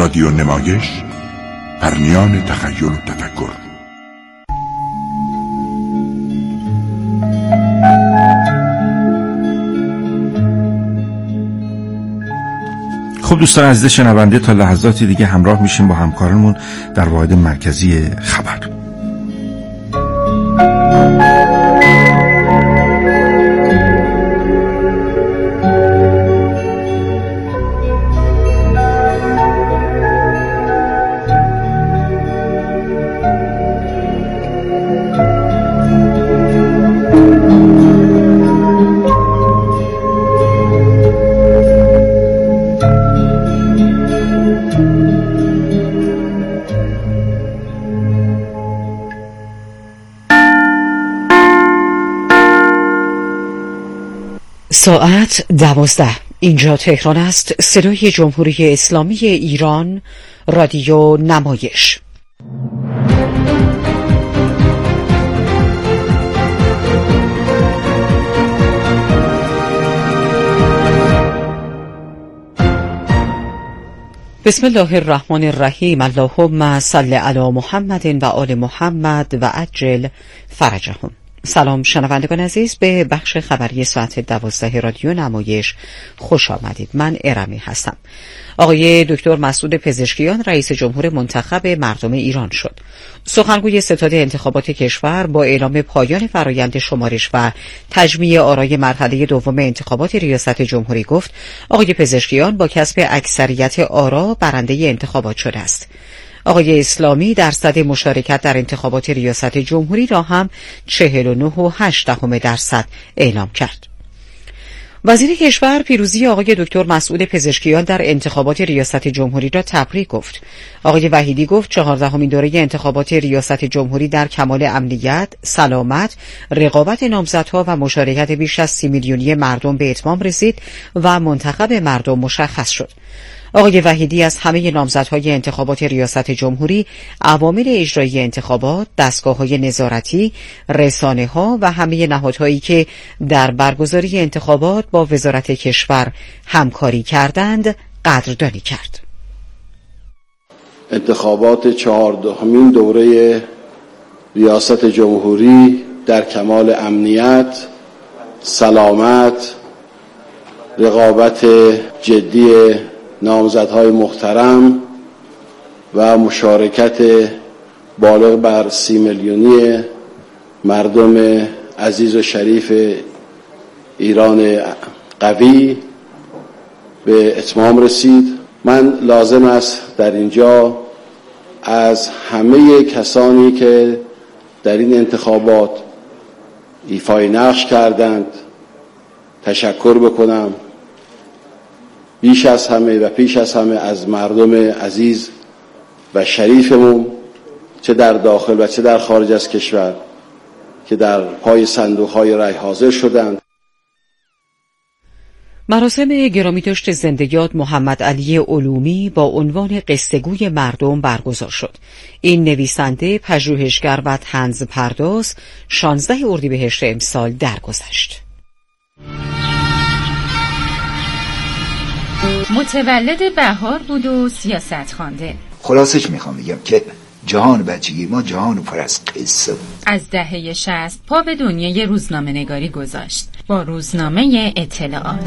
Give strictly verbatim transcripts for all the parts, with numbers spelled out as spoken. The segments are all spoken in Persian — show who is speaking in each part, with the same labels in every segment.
Speaker 1: رادیو نمایش، پرنیان تخیل و تفکر. خب دوستان عزیز شنونده، تا لحظاتی دیگه همراه میشیم با همکارانمون در واحد مرکزی خبر.
Speaker 2: ساعت دوازده. اینجا تهران است. صدای جمهوری اسلامی ایران، رادیو نمایش. بسم الله الرحمن الرحیم. اللهم صل علی محمد و آل محمد و عجل فرجهم. سلام شنوندگان عزیز، به بخش خبری ساعت دوازده رادیو نمایش خوش آمدید. من ارمی هستم. آقای دکتر مسعود پزشکیان رئیس جمهور منتخب مردم ایران شد. سخنگوی ستاد انتخابات کشور با اعلام پایان فرایند شمارش و تجمیع آرای مرحله دوم انتخابات ریاست جمهوری گفت آقای پزشکیان با کسب اکثریت آرا برنده انتخابات شده است. آقای اسلامی درصد مشارکت در انتخابات ریاست جمهوری را هم چهل و نه و هشت دهم درصد اعلام کرد. وزیر کشور پیروزی آقای دکتر مسعود پزشکیان در انتخابات ریاست جمهوری را تبریک گفت. آقای وحیدی گفت چهاردهمین دوره انتخابات ریاست جمهوری در کمال امنیت، سلامت، رقابت نامزدها و مشارکت بیش از سی میلیونی مردم به اتمام رسید و منتخب مردم مشخص شد. آقای وحیدی از همه نامزدهای انتخابات ریاست جمهوری، عوامل اجرایی انتخابات، دستگاه‌های نظارتی، رسانه‌ها و همه نهادهایی که در برگزاری انتخابات با وزارت کشور همکاری کردند، قدردانی کرد.
Speaker 3: انتخابات چهاردهمین دوره ریاست جمهوری در کمال امنیت، سلامت، رقابت جدی نامزدهای محترم و مشارکت بالغ بر سی میلیونی مردم عزیز و شریف ایران قوی به اتمام رسید. من لازم است در اینجا از همه کسانی که در این انتخابات ایفای نقش کردند تشکر بکنم. بیش از همه و پیش از همه از مردم عزیز و شریفمون، چه در داخل و چه در خارج از کشور، که در پای صندوق‌های رای حاضر شدند.
Speaker 2: مراسم گرامیداشت زنده یاد محمد علی علومی با عنوان قصه‌گوی مردم برگزار شد. این نویسنده، پژوهشگر و طنزپرداز شانزده اردیبهشت امسال درگذشت.
Speaker 4: متولد بهار بود و سیاست خوانده.
Speaker 5: خلاصش میخوام بگم که جهان بچگی ما جهان پر از قصه بود.
Speaker 4: از دهه شصت پا به دنیای روزنامه نگاری گذاشت با روزنامه اطلاعات.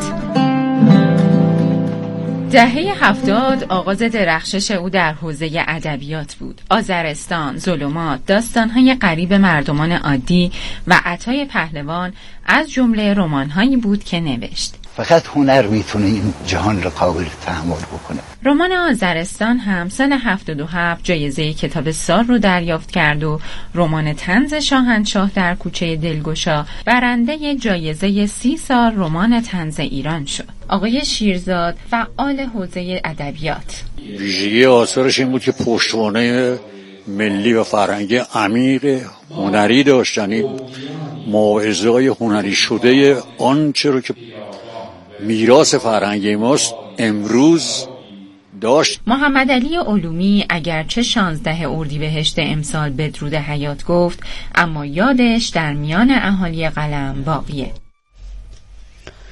Speaker 4: دهه هفتاد آغاز درخشش او در حوزه ادبیات بود. آذرستان، ظلمات، داستان‌های غریب مردمان عادی و عطای پهلوان از جمله رمان‌هایی بود که نوشت.
Speaker 5: فقط هنر میتونه این جهان را قابل تحمل بکنه.
Speaker 4: رمان آذرستان هم سال هفتاد و هفت جایزه کتاب سال رو دریافت کرد و رمان طنز شاهنشاه در کوچه دلگشا برنده جایزه سی سال رمان طنز ایران شد. آقای شیرزاد فعال حوزه ادبیات.
Speaker 6: ویژگی آثارش این بود که پشتوانه ملی و فرهنگی عمیق هنری داشت، یعنی موعظه‌های هنری شده آنچه رو که میراث فرهنگی ماست امروز داشت.
Speaker 4: محمد علی علومی اگرچه شانزده اردیبهشت امسال بدرود حیات گفت، اما یادش در میان اهالی قلم باقیه.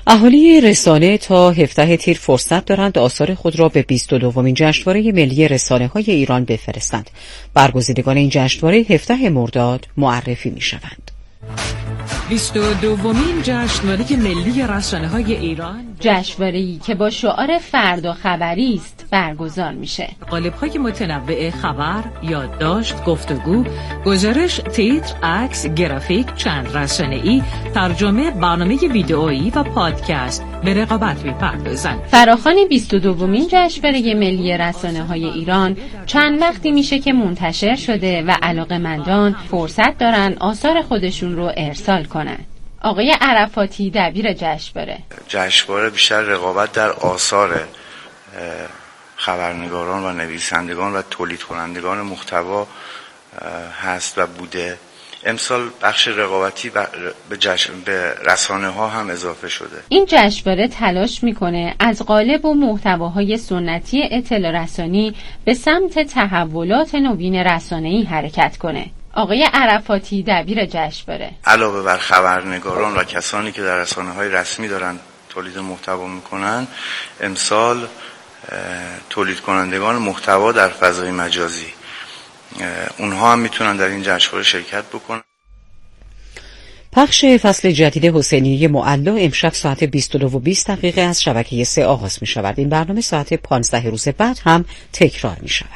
Speaker 2: اهالی رسانه تا هفدهم تیر فرصت دارند آثار خود را به بیست و دومین جشنواره ملی رسانه‌های ایران بفرستند. برگزیدگان این جشنواره هفدهم مرداد معرفی می‌شوند.
Speaker 7: بیست و دومین جشنواره ملی رسانه‌های ایران،
Speaker 4: جشنواره‌ای که با شعار فردا خبری است برگزار میشه.
Speaker 7: قالب‌های متنوع خبر، یادداشت، گفتگو، گزارش، تیتر، عکس، گرافیک، چند رسانه‌ای، ترجمه، برنامه ویدئویی و پادکست به رقابت می‌پردازند.
Speaker 4: فراخوان بیست و دومین جشنواره ملی رسانه‌های ایران چند وقتی میشه که منتشر شده و علاقه‌مندان فرصت دارن آثار خودشون رو ارسال کنن. آقای عرفاتی دبیر جشنواره:
Speaker 8: جشنواره بیشتر رقابت در آثار خبرنگاران و نویسندگان و تولید کنندگان محتوا هست و بوده. امسال بخش رقابتی به جشن به رسانه ها هم اضافه شده.
Speaker 4: این جشنواره تلاش میکنه از قالب و محتواهای سنتی اطلاع رسانی به سمت تحولات نوین رسانه‌ای حرکت کنه. آقای عرفاتی دبیر جشنواره:
Speaker 8: علاوه بر خبرنگاران و کسانی که در رسانه‌های رسمی دارن تولید محتوا میکنن، امسال تولید کنندگان محتوا در فضای مجازی اونها هم میتونن در این جشنواره شرکت بکنن.
Speaker 2: پخش فصل جدید حسینیه معلا امشب ساعت بیست و دو و بیست دقیقه از شبکه سه آغاز می شود. این برنامه ساعت پانزده روز بعد هم تکرار می شود.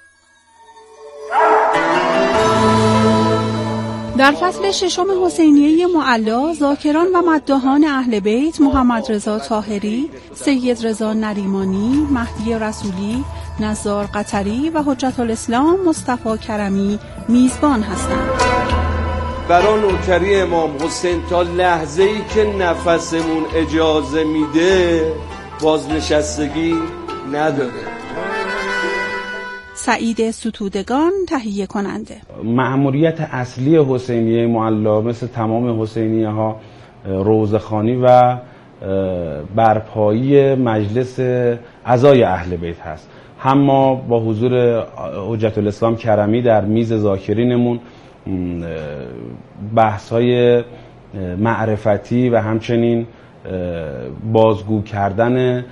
Speaker 9: در فصل ششم حسینیه معلا، ذاکران و مداحان اهل بیت محمد رضا طاهری، سید رضا نریمانی، مهدی رسولی، نزار قطری و حجت الاسلام مصطفی کرمی میزبان هستند.
Speaker 10: برای نوکری امام حسین تا لحظه‌ای که نفسمون اجازه میده بازنشستگی نداره.
Speaker 9: سعید ستودگان تهیه کننده.
Speaker 11: مأموریت اصلی حسینیه معلا مثل تمام حسینیه ها روضه‌خوانی و برپایی مجلس عزای اهل بیت هست. هم ما با حضور حجت الاسلام کرمی در میز ذاکرینمون بحث‌های معرفتی و همچنین بازگو کردن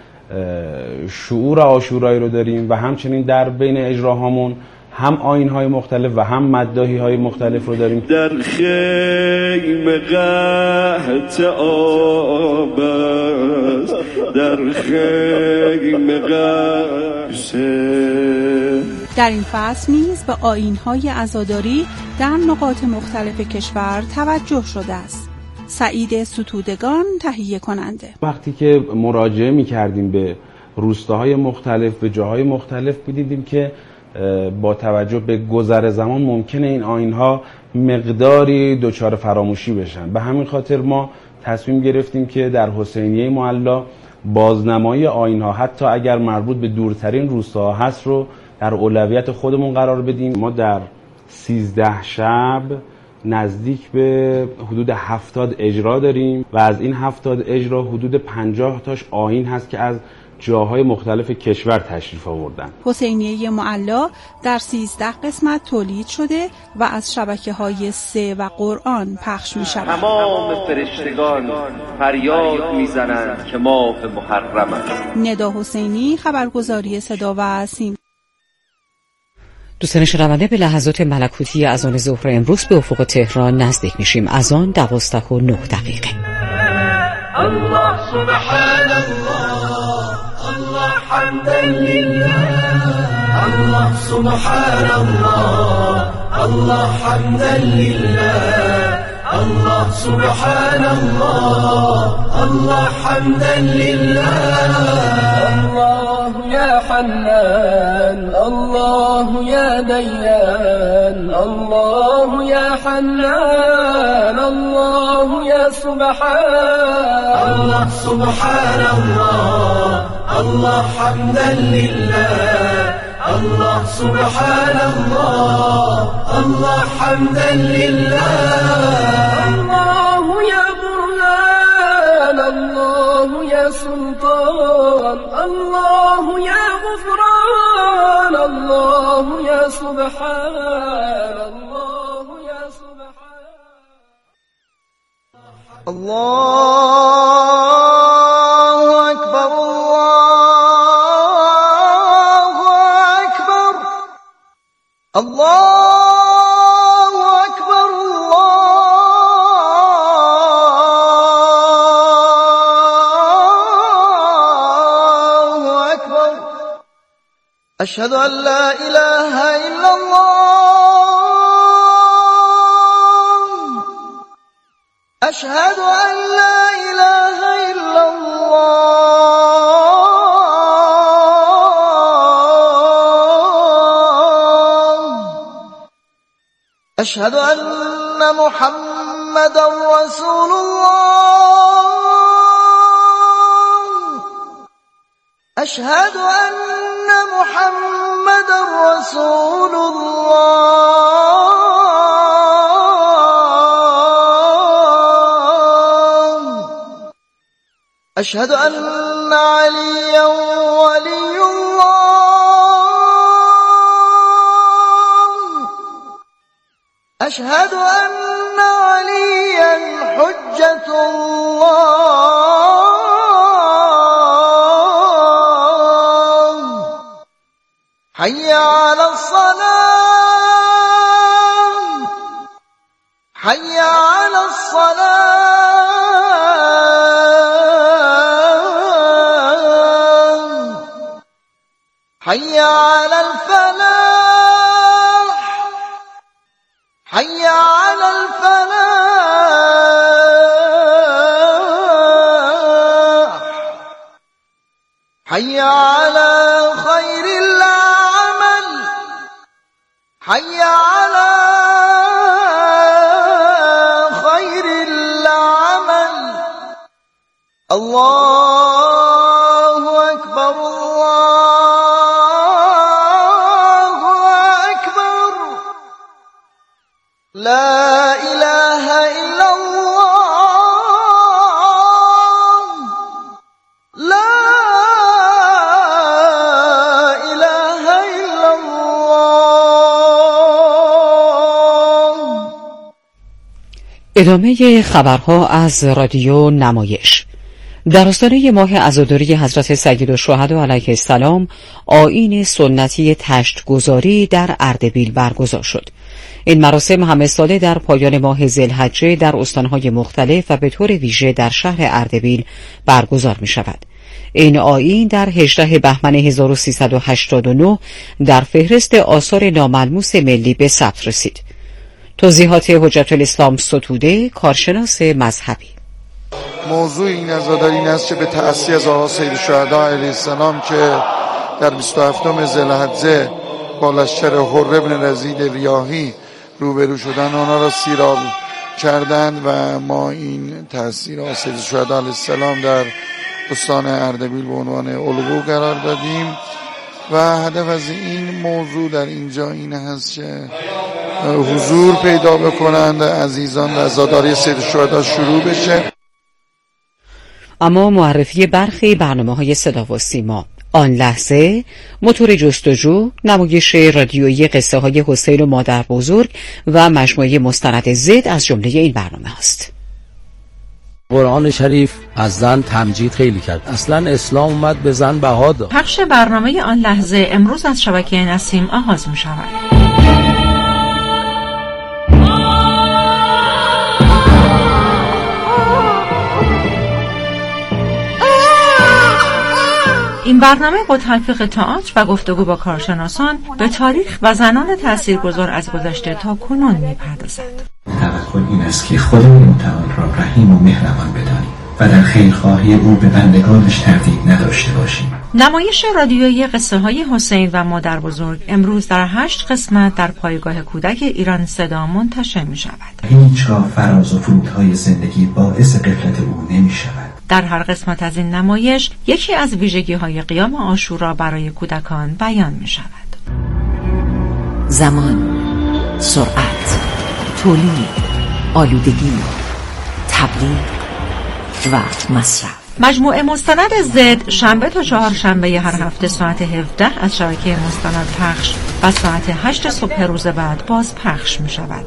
Speaker 11: شعور عاشورایی رو داریم و همچنین در بین اجراهامون هم آیین‌های مختلف و هم مداحی‌های مختلف رو داریم.
Speaker 10: در خیمه قحط آب است، در خیمه قحط.
Speaker 9: در این فصل نیز به آیین‌های عزاداری در نقاط مختلف کشور توجه شده است. سعید ستودگان تهیه کننده.
Speaker 11: وقتی که مراجعه می‌کردیم به روستاهای مختلف، به جاهای مختلف، دیدیم که با توجه به گذر زمان ممکنه این آیین‌ها مقداری دچار فراموشی بشن. به همین خاطر ما تصمیم گرفتیم که در حسینیه معلا بازنمایی آیین‌ها حتی اگر مربوط به دورترین روستاها هست رو در اولویت خودمون قرار بدیم. ما در سیزده شب نزدیک به حدود هفتاد اجرا داریم و از این هفتاد اجرا حدود پنجاه تاش آیین هست که از جاهای مختلف کشور تشریف آوردن.
Speaker 9: حسینیه معلا در سیزده قسمت تولید شده و از شبکه‌های سه و قرآن پخش می شود.
Speaker 10: تمام فرشتگان فریاد میزنند که ماه محرم است.
Speaker 9: ندا حسینی، خبرگزاری صدا و سیم.
Speaker 2: دوستان شنونده، به لحظات ملکوتی اذان ظهر امروز به افق تهران نزدیک میشیم. اذان دوازده و نه دقیقه.
Speaker 12: الله سبحان الله، الله حمدا لله، الله سبحان الله، الله حمدا لله، الله سبحان الله، الله حمدا لله. الله يا حنان، الله يا ديان، الله يا حنان، الله يا سبحان الله، سبحان الله، الله حمدا لله، الله سبحان الله، الله حمدا لله. الله يا برهان، الله يا سلطان، الله يا غفران، الله يا سبحان الله يا سبحان الله. الله أكبر الله أكبر أشهد أن لا إله إلا الله أشهد أن لا إله إلا الله أشهد أن محمدا رسول الله أشهد أن محمدا رسول الله أشهد أن عليا ولي الله أشهد أن عليا حجة الله حي على الصلاة حي على الصلاة حي على الفلاح حي على الفلاح حي على خير العمل حي على خير العمل الله أكبر الله أكبر لا إله إلا الله لا إله إلا الله.
Speaker 2: ادامه خبرها از رادیو نمایش. در آستانه ماه عزاداری حضرت سیدالشهدا علیه السلام آیین سنتی تشت‌گذاری در اردبیل برگزار شد. این مراسم همه ساله در پایان ماه ذوالحجه در استانهای مختلف و به طور ویژه در شهر اردبیل برگزار می شود. این آیین در هجدهم بهمن هزار و سیصد و هشتاد و نه در فهرست آثار ناملموس ملی به ثبت رسید. توضیحات حجت الاسلام ستوده، کارشناس مذهبی.
Speaker 13: موضوع این عزاداری این است که به تأسی از آقا سیدالشهدا علیه السلام که در بیست و هفتم ذوالحجه با لشکر حر بن رزیل ریاحی روبرو شدن، آنها را سیراب کردند و ما این تأثیر آقا سیدالشهدا علیه السلام در استان اردبیل به عنوان الگو قرار دادیم و هدف از این موضوع در اینجا این هست که حضور پیدا بکنند عزیزان و عزاداری سیدالشهدا شروع بشه.
Speaker 2: اما معرفی برخی برنامه‌های صدا و سیما. آن لحظه، موتور جستجو، نمایش رادیویی قصه های حسین و مادر بزرگ و مجموعه مستند زد از جمله این برنامه است.
Speaker 14: قرآن شریف از زن تمجید خیلی کرد. اصلا اسلام اومد به زن بها داد.
Speaker 4: پخش برنامه آن لحظه امروز از شبکه نسیم آغاز می شود. این برنامه با تلفیق تئاتر و گفتگو با کارشناسان به تاریخ و زنان تاثیرگذار از گذشته تا کنون می‌پردازد.
Speaker 15: توکل این است که خدای متعال را رحیم و مهربان بدانیم و در خیرخواهی او به بندگانش تردید نداشته باشیم.
Speaker 4: نمایش رادیویی قصه های حسین و مادر بزرگ امروز در هشت قسمت در پایگاه کودک ایران صدا منتشر می شود.
Speaker 15: هیچگاه فراز و فرودهای زندگی باعث غفلت او نمی شود.
Speaker 4: در هر قسمت از این نمایش یکی از ویژگی های قیام عاشورا برای کودکان بیان می شود.
Speaker 16: زمان، سرعت، تولید، آلودگی، تبلیغ و مصرف.
Speaker 4: مجموعه مستند زد شنبه تا چهارشنبه هر هفته ساعت هفده از شبکه مستند پخش و ساعت هشت صبح روز بعد باز پخش می شود.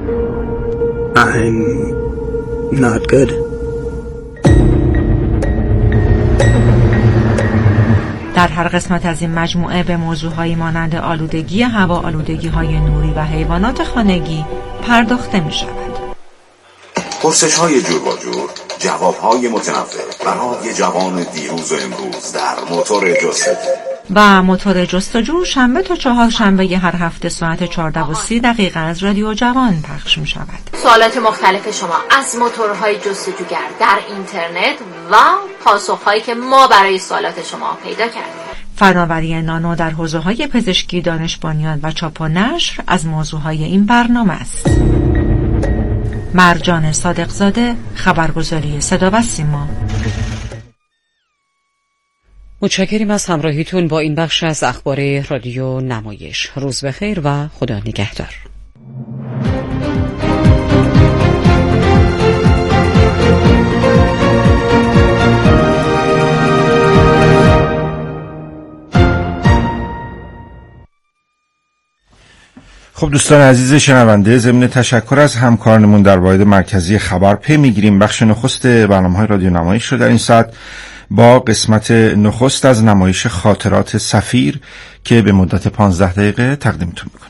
Speaker 17: I'm not good.
Speaker 4: در در هر قسمت از این مجموعه به موضوعهای مانند آلودگی هوا، آلودگی‌های نوری و حیوانات خانگی پرداخته می‌شود.
Speaker 18: پرسش‌های جور با جور، جواب‌های متنوع برای جوان دیروز و امروز در موتور جستجو.
Speaker 4: و موتور جستجو شنبه تا چهار شنبه هر هفته ساعت چهارده و سی دقیقه از رادیو جوان پخش می شود.
Speaker 19: سوالات مختلف شما از موتورهای جستجوگر در اینترنت و پاسخهایی که ما برای سوالات شما پیدا کردیم.
Speaker 4: فناوری نانو در حوزه‌های پزشکی، دانش بنیان و چاپ و نشر از موضوعهای این برنامه است. مرجان صادقزاده، خبرگزاری صدا و سیما.
Speaker 2: متشکریم از همراهیتون با این بخش از اخبار رادیو نمایش. روز بخیر و خدا نگهدار.
Speaker 1: خب دوستان عزیز شنونده، ضمن تشکر از همکارانمون در واحد مرکزی خبر پی میگیریم بخش نخست برنامه‌های رادیو نمایش رو در این ساعت با قسمت نخست از نمایش خاطرات سفیر که به مدت پانزده دقیقه تقدیمتون میکنم.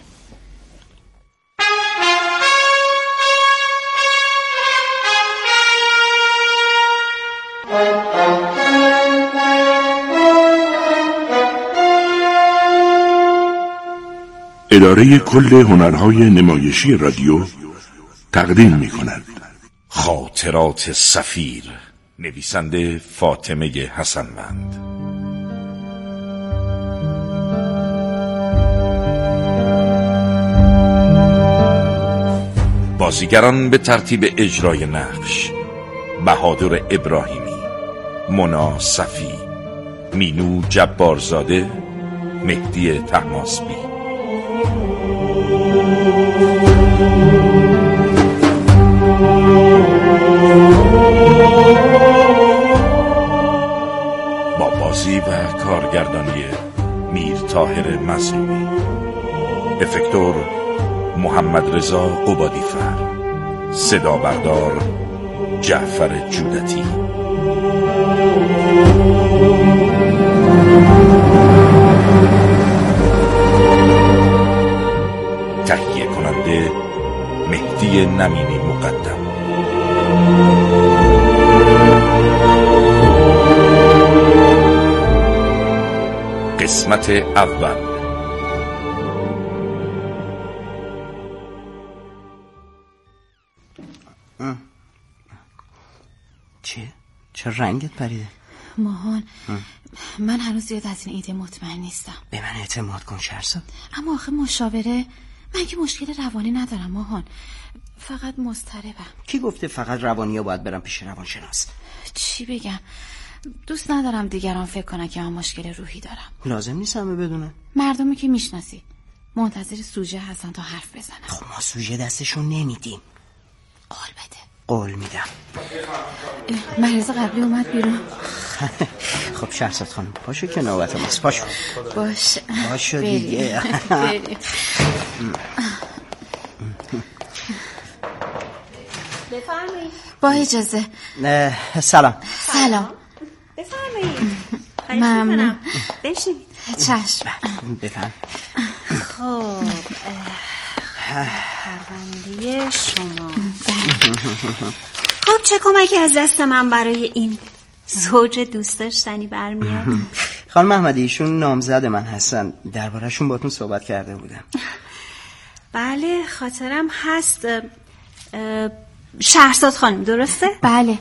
Speaker 20: اداره کل هنرهای نمایشی رادیو تقدیم می کند
Speaker 1: خاطرات سفیر، نویسنده فاطمه حسنوند. بازیگران به ترتیب اجرای نقش: بهادر ابراهیمی، مونا صفی، مینو جبارزاده، مهدی طهماسبی. با بازی و کارگردانی میر طاهر مظلومی، افکتور محمد رضا قبادیفر، صدا بردار جعفر جودتی. تهیه کننده مهدی نمینی مقدم. قسمت اول.
Speaker 21: چه؟ چه رنگت پریده؟
Speaker 22: ماهان، من هنوز زیاد از این ایده مطمئن نیستم.
Speaker 21: به من اعتماد کن شهرزاد.
Speaker 22: اما آخه مشاوره، من که مشکل روانی ندارم ماهان، فقط مضطربم.
Speaker 21: کی گفته فقط روانی ها باید برم پیش روانشناس؟
Speaker 22: چی بگم؟ دوست ندارم دیگران فکر کنن که من مشکل روحی دارم.
Speaker 21: لازم نیست همه بدونه.
Speaker 22: مردمی که میشناسی منتظر سوژه هستن تا حرف بزنن.
Speaker 21: خب ما سوژه دستشون نمیدیم.
Speaker 22: قول بده.
Speaker 21: قول میدم.
Speaker 22: مریض قبلی اومد بیرون.
Speaker 21: خب شهرزاد خانم پاشو که نوبت ماست. پاشو.
Speaker 22: باش.
Speaker 21: پاشو دیگه.
Speaker 22: بفرمایید. با اجازه.
Speaker 21: سلام.
Speaker 22: سلام.
Speaker 23: بفرمایید.
Speaker 22: ممنون.
Speaker 23: بشینید.
Speaker 22: چشم.
Speaker 21: بفرم.
Speaker 23: خب پرونده شما. خب چه کمکی از دست من برای این زوج دوست داشتنی برمیاد؟
Speaker 21: خانم احمدی ایشون نامزد من هستن، درباره‌شون باهاتون صحبت کرده بودم.
Speaker 23: بله خاطرم هست. شهرزاد خانم درسته؟
Speaker 22: بله.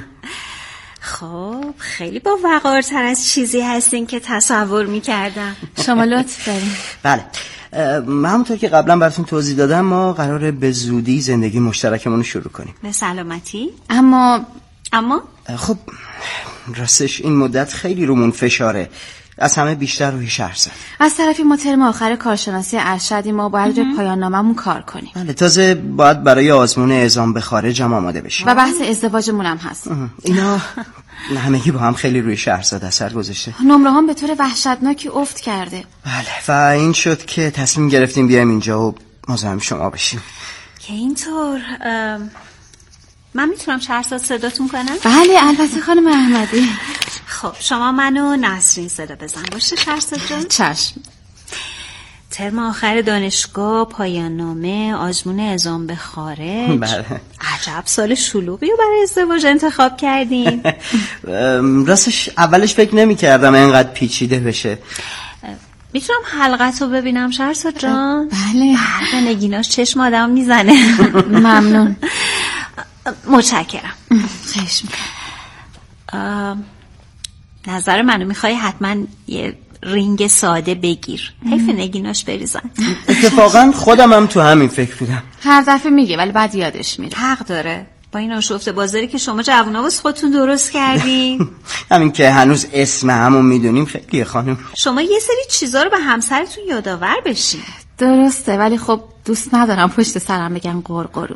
Speaker 23: خب خیلی با وقارتر از چیزی هستین که تصور میکردم.
Speaker 22: شما لطف دارین.
Speaker 21: بله همونطور که قبلا براتون توضیح دادم ما قراره به زودی زندگی مشترکمون رو شروع کنیم.
Speaker 23: به سلامتی.
Speaker 22: اما
Speaker 23: اما
Speaker 21: خب راستش این مدت خیلی رومون فشاره، از همه بیشتر روی شهرزاد.
Speaker 22: از طرفی ما ترم آخر کارشناسی ارشدی، ما باید روی پایان ناممون کار کنیم.
Speaker 21: بله تازه باید برای آزمون اعزام به خارج هم آماده بشیم
Speaker 22: و بحث ازدواجمون هم هست.
Speaker 21: اینا همگی با هم خیلی روی شهرزاد اثر گذاشته.
Speaker 22: نمره هم به طور وحشتناکی افت کرده.
Speaker 21: بله و این شد که تصمیم گرفتیم بیایم اینجا و مزاحم شما بشیم.
Speaker 23: که اینطور من میتونم شهرزاد صداتون کنم؟
Speaker 22: بله البته خانم احمدی.
Speaker 23: خب شما منو نسرین صدا بزن باشه شهرزاد جان؟
Speaker 22: چشم.
Speaker 23: ترم آخر دانشگاه، پایان نامه، آزمون اعزام به خارج.
Speaker 21: بله.
Speaker 23: عجب سال شلوغی رو برای ازدواج انتخاب کردین.
Speaker 21: راستش اولش فکر نمی کردم اینقدر پیچیده بشه.
Speaker 23: میتونم حلقت رو ببینم شهرزاد جان؟
Speaker 22: بله.
Speaker 23: برق نگیناش چشم آدم میزنه.
Speaker 22: ممنون.
Speaker 23: متشکرم.
Speaker 22: خواهش میکنم.
Speaker 23: نظر منو میخوای حتما یه رینگ ساده بگیر. حیف نگیناش بریزن.
Speaker 21: اتفاقا خودم هم تو همین فکر بودم.
Speaker 22: هر دفعه میگه ولی بعد یادش میره.
Speaker 23: حق داره. با این آشفته بازاری که شما جوونا واسه خودتون درست کردین.
Speaker 21: همین که هنوز اسم همون میدونیم خیلیه خانم.
Speaker 23: شما یه سری چیزا رو به همسرتون یادآور بشین.
Speaker 22: درسته ولی خب دوست ندارم پشت سرم بگن قرقرو.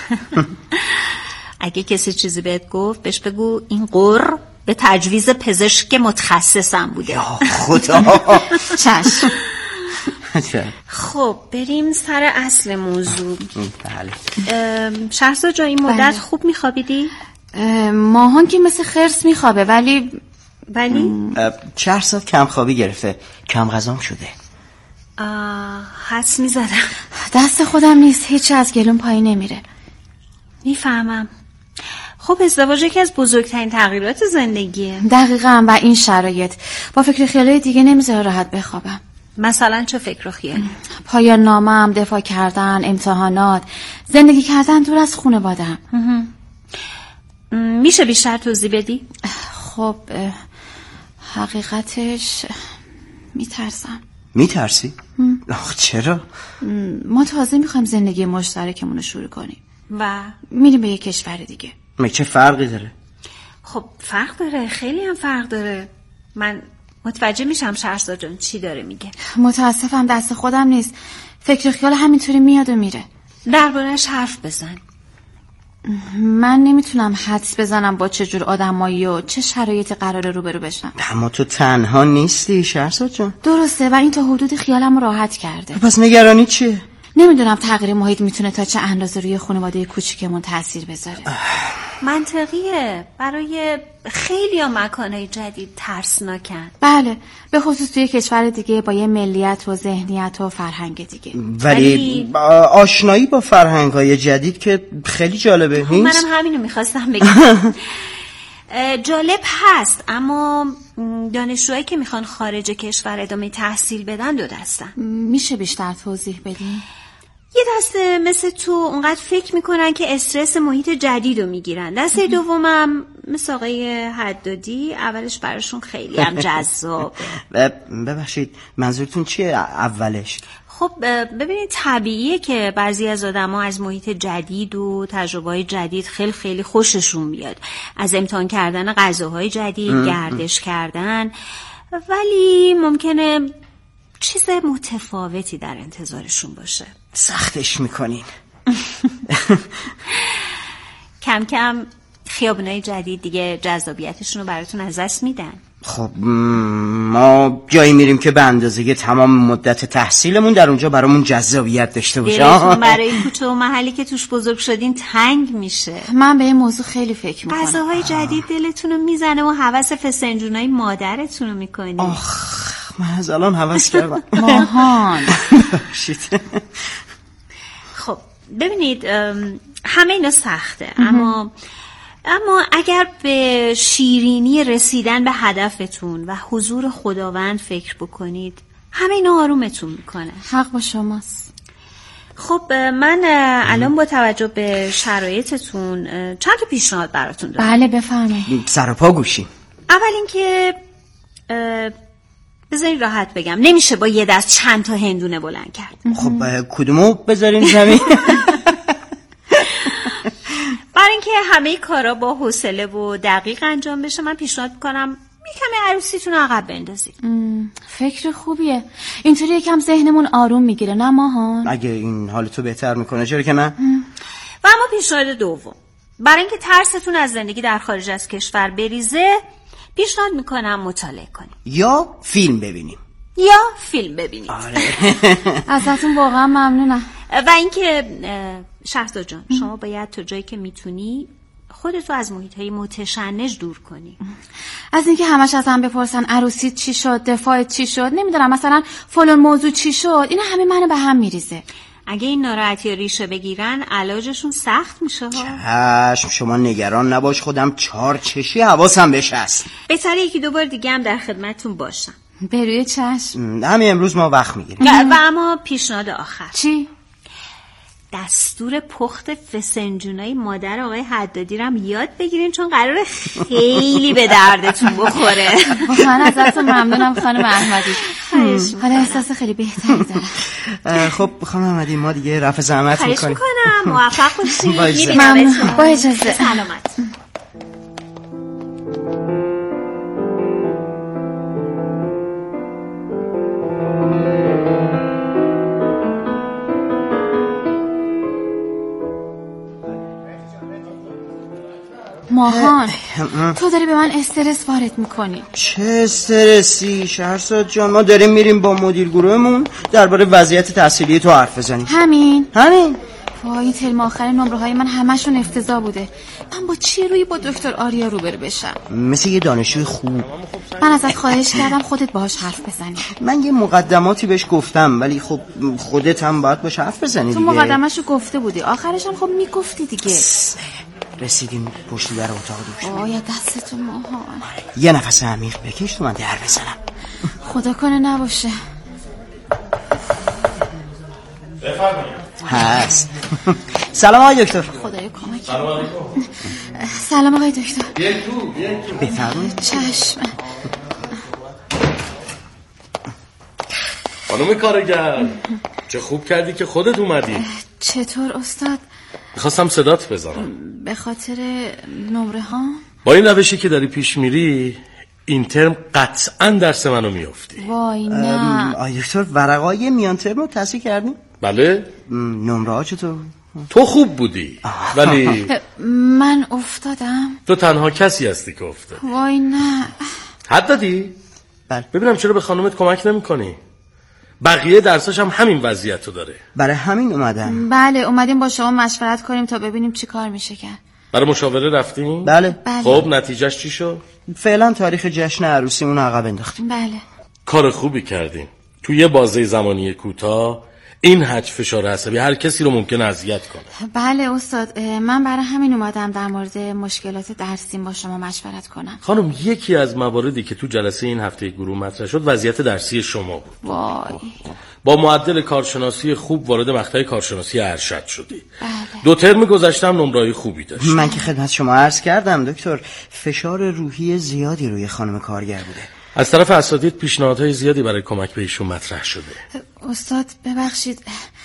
Speaker 23: اگه کسی چیزی بهت گفت بهش بگو این قر به تجویز پزشک متخصصم بوده.
Speaker 21: یا خدا.
Speaker 23: چشم. خب بریم سر اصل موضوع.
Speaker 21: بله.
Speaker 23: شهرزاد جان این مدت
Speaker 22: بله.
Speaker 23: خوب میخوابیدی؟
Speaker 22: ماهان که مثل خرس میخوابه ولی
Speaker 23: ولی
Speaker 21: چهار ساعت کم خوابی گرفته، کم غذام شده.
Speaker 23: حدس میزدم.
Speaker 22: دست خودم نیست، هیچی از گلوم پایین نمیره.
Speaker 23: میفهمم. خب ازدواج یکی از بزرگترین تغییرات زندگیه.
Speaker 22: دقیقاً و این شرایط با فکر خیالای دیگه نمیذاره راحت بخوابم.
Speaker 23: مثلا چه فکر و خیالی؟
Speaker 22: پایان نامم، دفاع کردن، امتحانات، زندگی کردن دور از خانواده‌ام.
Speaker 23: میشه بیشتر توضیح بدی؟
Speaker 22: خب حقیقتش میترسم.
Speaker 21: میترسی؟ آخ چرا؟
Speaker 22: ما تازه میخوایم زندگی مشترکمون رو شروع کنیم
Speaker 23: و
Speaker 22: میریم به یه کشور دیگه.
Speaker 21: ما چه فرقی داره؟
Speaker 23: خب فرق داره، خیلی هم فرق داره. من متوجه میشم شهرزاد جان چی داره میگه.
Speaker 22: متاسفم دست خودم نیست، فکر خیال همینطوری میاد و میره.
Speaker 23: درباره‌اش حرف بزن.
Speaker 22: من نمیتونم حدس بزنم با چه جور آدمایی و چه شرایطی قراره روبرو بشم.
Speaker 21: اما تو تنها نیستی شهرزاد جان.
Speaker 22: درسته و این تا حدودی خیالم راحت کرده.
Speaker 21: پس نگرانی چیه؟
Speaker 22: نمیدونم تغییر محیط میتونه تا چه اندازه روی خانواده کوچیکمون تاثیر بذاره.
Speaker 23: منطقیه، برای خیلی ها مکانهای جدید ترسناکن.
Speaker 22: بله، به خصوص توی کشور دیگه با یه ملیت و ذهنیت و فرهنگ دیگه.
Speaker 21: ولی آشنایی با فرهنگ‌های جدید که خیلی جالبه نیست؟
Speaker 23: منم همینو میخواستم بگم. جالب هست، اما دانشجوهایی که میخوان خارج کشور ادامه تحصیل بدن دو دستن.
Speaker 22: میشه بیشتر توضیح بدین؟
Speaker 23: یه دسته مثل تو اونقدر فکر میکنن که استرس محیط جدید رو میگیرن. دسته دومم مثل آقای حدادی، اولش براشون خیلی هم جذابه.
Speaker 21: ببخشید منظورتون چیه اولش؟
Speaker 23: خب ببینید طبیعیه که بعضی از آدم‌ها از محیط جدید و تجربه‌های جدید خیلی خیلی خوششون بیاد، از امتحان کردن غذاهای جدید، ام. گردش کردن، ولی ممکنه چیز متفاوتی در انتظارشون باشه.
Speaker 21: سختش میکنین.
Speaker 23: کم کم خیابونای جدید دیگه جذابیتشون رو براتون از دست میدن.
Speaker 21: خب ما جایی میریم که به اندازه تمام مدت تحصیلمون در اونجا برامون جذابیت داشته باشه.
Speaker 23: دلتون برای کوچه و محلی که توش بزرگ شدین تنگ میشه.
Speaker 22: من به این موضوع خیلی فکر میکنم.
Speaker 23: غذاهای جدید دلتون رو میزنه و هوس فسنجونای مادرتون رو میکنی.
Speaker 21: آخ من از الان هوس کردم.
Speaker 22: ماهان.
Speaker 23: خب ببینید همه اینا سخته، اما اما اگر به شیرینی رسیدن به هدفتون و حضور خداوند فکر بکنید، همه اینا آرومتون میکنه.
Speaker 22: حق با شماست.
Speaker 23: خب من الان با توجه به شرایطتون چند تا پیشنهاد براتون دارم.
Speaker 22: بله بفرمایید.
Speaker 21: سر و پا گوشیم.
Speaker 23: اول اینکه بذارین راحت بگم، نمیشه با یه دست چند تا هندونه بلند کرد.
Speaker 21: خب کدومو بذارین زمین؟
Speaker 23: برای اینکه همه کارا با حوصله و دقیق انجام بشه، من پیشنهاد میکنم یکم عروسیتون عقب بندازید.
Speaker 22: فکر خوبیه، اینطوری یکم ذهنمون آروم میگیره نه ماهان؟
Speaker 21: اگه این حالتو بهتر میکنه چرا که نه.
Speaker 23: ام. و اما پیشنهاد دوم، برای اینکه ترستون از زندگی در خارج از کشور بریزه، پیشنهاد میکنم مطالعه کنیم
Speaker 21: یا فیلم ببینیم.
Speaker 23: یا فیلم ببینید.
Speaker 21: آره.
Speaker 22: ازتون واقعا ممنونم.
Speaker 23: و اینکه شهرزاد جان، شما باید تا جایی که میتونی خودتو از محیط‌های متشنج دور کنی.
Speaker 22: از اینکه همش از هم بپرسن عروسیت چی شد، دفاعت چی شد، نمیدونم مثلا فلان موضوع چی شد، اینا همه منو به هم میریزه.
Speaker 23: اگه این ناراحتی ریشه بگیرن علاجشون سخت میشه ها.
Speaker 21: چشم، شما نگران نباش، خودم چهار چشی حواسم بهش هست.
Speaker 23: بهتره یکی دو بار دیگه هم در خدمتتون باشم.
Speaker 22: به روی چشم.
Speaker 21: همین امروز ما وقت میگیریم.
Speaker 23: و اما پیشنهاد آخر.
Speaker 22: چی؟
Speaker 23: دستور پخت فسنجونای مادر آقای حدادی رو هم یاد بگیرین، چون قراره خیلی به دردتون بخوره.
Speaker 22: من ازتون ممنونم خانم احمدی. حالا احساس خیلی بهتری دارم.
Speaker 21: خب خانم احمدی، ما دیگه رفع زحمت میکنیم.
Speaker 23: خواهش میکنم، موفق باشید.
Speaker 22: ممنون. با اجازه.
Speaker 23: سلامت.
Speaker 22: ماهان، تو داری به من استرس وارد میکنی.
Speaker 21: چه استرسی شهرزاد جان؟ ما داریم میریم با مدیر گروهمون درباره وضعیت تحصیلی تو حرف بزنیم.
Speaker 22: همین
Speaker 21: همین
Speaker 22: وای، این ترم آخر نمره های من همشون افتضاح بوده. من با چی روی با دکتر آریا روبرو بشم؟
Speaker 21: مثل یه دانشجوی خوب.
Speaker 22: من ازت خواهش کردم خودت باهاش حرف بزنی.
Speaker 21: من یه مقدماتی بهش گفتم، ولی خب خودت هم باید باهاش حرف بزنی
Speaker 22: تو
Speaker 21: دیگه.
Speaker 22: مقدمه‌شو گفته بودی، آخرش هم خب میگفتی دیگه.
Speaker 21: رسیدیم پشت در اتاق دکتر.
Speaker 22: آیا دستتو ماهان.
Speaker 21: یه نفس عمیق بکش تو من در بزنم.
Speaker 22: خدا کنه نباشه.
Speaker 21: بفرمایید. هست. سلام آقای دکتر.
Speaker 22: خدایا کمک.
Speaker 3: سلام علیکم.
Speaker 22: سلام آقای دکتر.
Speaker 3: بیاین تو، بیاین تو.
Speaker 21: بفرمایید.
Speaker 22: چشم.
Speaker 3: خانم کارگر، چه خوب کردی که خودت اومدی.
Speaker 22: چطور استاد؟
Speaker 3: میخواستم صدات بزنم.
Speaker 22: به خاطر نمره ها؟
Speaker 3: با این روشی که داری پیش میری این ترم قطعا درس منو میافتی.
Speaker 22: وای نه.
Speaker 21: آقای دکتر، ورقای میان ترم رو تصحیح کردیم؟
Speaker 3: بله.
Speaker 21: نمره ها چطور؟
Speaker 3: تو خوب بودی ولی
Speaker 22: من افتادم.
Speaker 3: تو تنها کسی هستی که افتادی.
Speaker 22: وای نه.
Speaker 3: حد دادی؟
Speaker 21: بله.
Speaker 3: ببینم چرا به خانومت کمک نمی کنی؟ بقیه درساش هم همین وضعیت رو داره.
Speaker 21: برای همین اومدم.
Speaker 22: بله، اومدیم با شما مشورت کنیم تا ببینیم چی کار میشه کرد.
Speaker 3: برای مشاوره رفتیم؟
Speaker 21: بله.
Speaker 22: بله.
Speaker 3: خب نتیجهش چی شد؟
Speaker 21: فعلا تاریخ جشن عروسیمون عقب انداختیم.
Speaker 22: بله.
Speaker 3: کار خوبی کردیم. تو یه بازه زمانی کوتاه این حج فشار عصبی هر کسی رو ممکن اذیت کنه.
Speaker 22: بله استاد، من برای همین اومدم در مورد مشکلات درسیم با شما مشورت کنم.
Speaker 3: خانم، یکی از مواردی که تو جلسه این هفته گروه مطرح شد وضعیت درسی شما بود.
Speaker 22: وای.
Speaker 3: با معدل کارشناسی خوب وارد مقطع کارشناسی ارشد شدی.
Speaker 22: بله.
Speaker 3: دو ترم گذشتم نمره‌های خوبی داشت.
Speaker 21: من که خدمت شما عرض کردم دکتر، فشار روحی زیادی روی خانم کارگر بوده.
Speaker 3: از طرف اساتید پیشنهادهای زیادی برای کمک به ایشون مطرح شده.
Speaker 22: استاد ببخشید،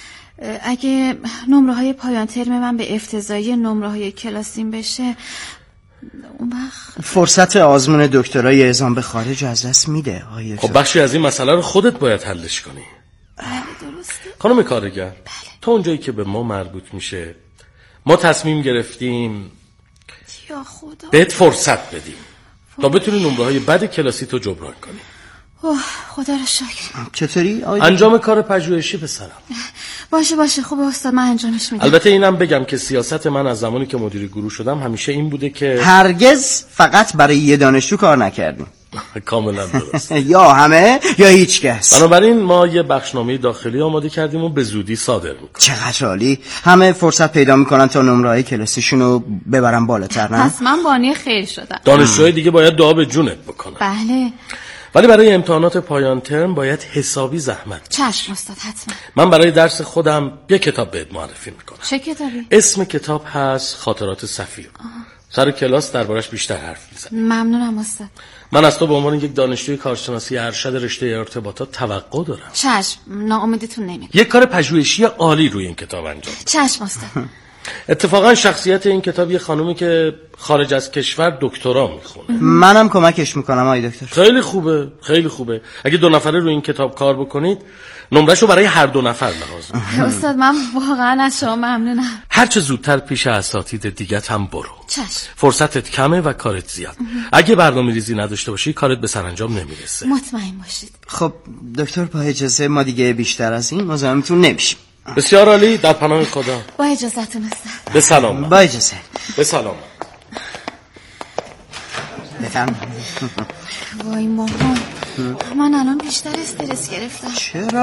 Speaker 22: اگه نمره های پایان ترم من به افتضاحی نمره های کلاسیم بشه اون وقت
Speaker 21: فرصت آزمون دکترای اعزام به خارج از دست میده.
Speaker 3: خب بخشی از این مسئله رو خودت باید حلش کنی.
Speaker 22: بله درسته.
Speaker 3: خانم کارگر، بله. تا اونجایی که به ما مربوط میشه ما تصمیم گرفتیم
Speaker 22: یا خدا
Speaker 3: بهت فرصت بدیم تا بتونی نمره های بد کلاسی تو جبران کنی.
Speaker 22: اوه خدا رو شکر.
Speaker 21: چطوری؟
Speaker 3: انجام کار پژوهشی پسرم.
Speaker 22: باشه باشه خوب استاد، من انجامش میدم.
Speaker 3: البته اینم بگم که سیاست من از زمانی که مدیر گروه شدم همیشه این بوده که
Speaker 21: هرگز فقط برای یه دانشجو کار نکردیم.
Speaker 3: کاملا درست.
Speaker 21: یا همه یا هیچ کس.
Speaker 3: بنابراین ما یه بخشنامه داخلی آماده کردیم و به زودی صادر میکنیم.
Speaker 21: چقدر عالی. همه فرصت پیدا میکنن تا نمره‌های کلاسیشون رو ببرن بالاتر، نه؟
Speaker 22: پس من بانی خیر شدم.
Speaker 3: دانشجوهای دیگه باید دعا به جونت بکنن.
Speaker 22: بله.
Speaker 3: ولی برای امتحانات پایان ترم باید حسابی زحمت.
Speaker 22: چشم استاد، حتما.
Speaker 3: من برای درس خودم یه کتاب بهت معرفی میکنم.
Speaker 22: چه کتابی؟
Speaker 3: اسم کتاب هست خاطرات سفیر. سر کلاس دربارش بیشتر حرف میزنم.
Speaker 22: ممنونم استاد.
Speaker 3: من از تو به عنوان یک دانشجوی کارشناسی ارشد رشته ارتباطات توقع دارم.
Speaker 22: چشم، ناامیدتون نمیکنم.
Speaker 3: یک کار پژوهشی عالی روی این کتاب انجام.
Speaker 22: چشم استاد.
Speaker 3: اتفاقا شخصیت این کتاب یه خانومی که خارج از کشور دکترا میخونه.
Speaker 21: منم کمکش میکنم آقای دکتر.
Speaker 3: خیلی خوبه، خیلی خوبه. اگه دو نفره روی این کتاب کار بکنید نمرهشو برای هر دو نفر لحاظ میکنم.
Speaker 22: استاد من واقعا از شما ممنونم.
Speaker 3: هر چه زودتر پیش اساتید دیگت هم برو.
Speaker 22: چشم.
Speaker 3: فرصتت کمه و کارت زیاد. اگه برنامه‌ریزی نداشته باشی کارت به سرانجام نمیرسه.
Speaker 22: مطمئن باشید.
Speaker 21: خب دکتر با اجازه ما دیگه بیشتر از این مزاحمتون نمیشیم.
Speaker 3: بسیار عالی، در پناه خدا.
Speaker 22: با اجازهتون استاد.
Speaker 3: به سلام.
Speaker 21: با اجازه.
Speaker 3: به سلام.
Speaker 21: تمام.
Speaker 22: وای مامان، من الان بیشتر استرس گرفتم.
Speaker 21: چرا؟